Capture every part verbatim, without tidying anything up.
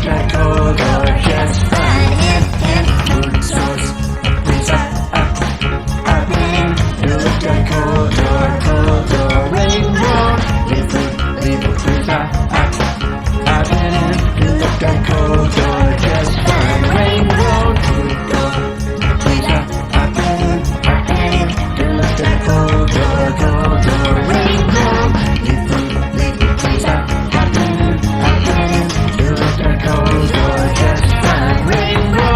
looked like gold or just fine. Hip, hip, food source, pizza, up, up in. You looked like gold or cold or rainbow. Leave food, leave food, pizza, up, up in. You looked like gold or just fine. Rainbow, food or pizza, up in, up in. You looked like gold or gold or rainbow. Leave food, leave food, pizza, up in, up in. You looked like gold or just fine. Rainbow.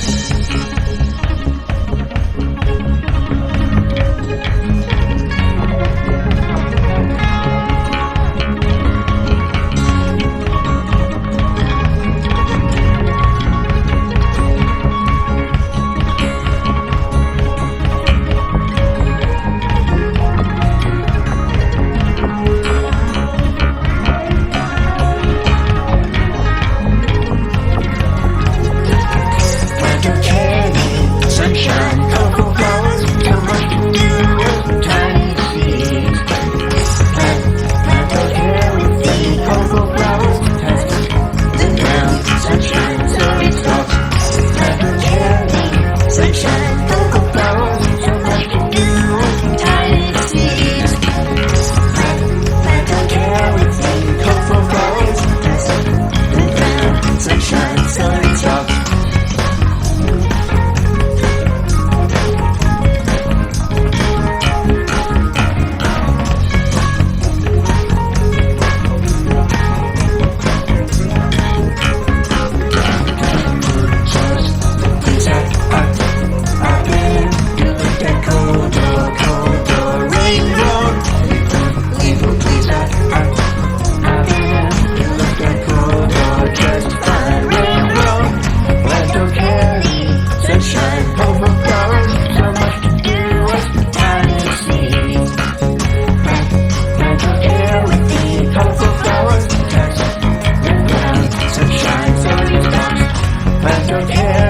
Sunshine, cocoa flowers, so much to do with tiny seeds. Plant, plant those here with the cocoa flowers, test the ground. Sunshine, so it stops. Plant those here, sunshine, cocoa flowers, so much to do with tiny seeds. Plant, plant those here with the cocoa flowers, test the ground. Sunshine, so it stops. Sunshine, purple flowers, so much to do with tiny seeds. Plant, plant your hair with the colorful flowers, touch the ground. Sunshine, so it stops. Plant your hair.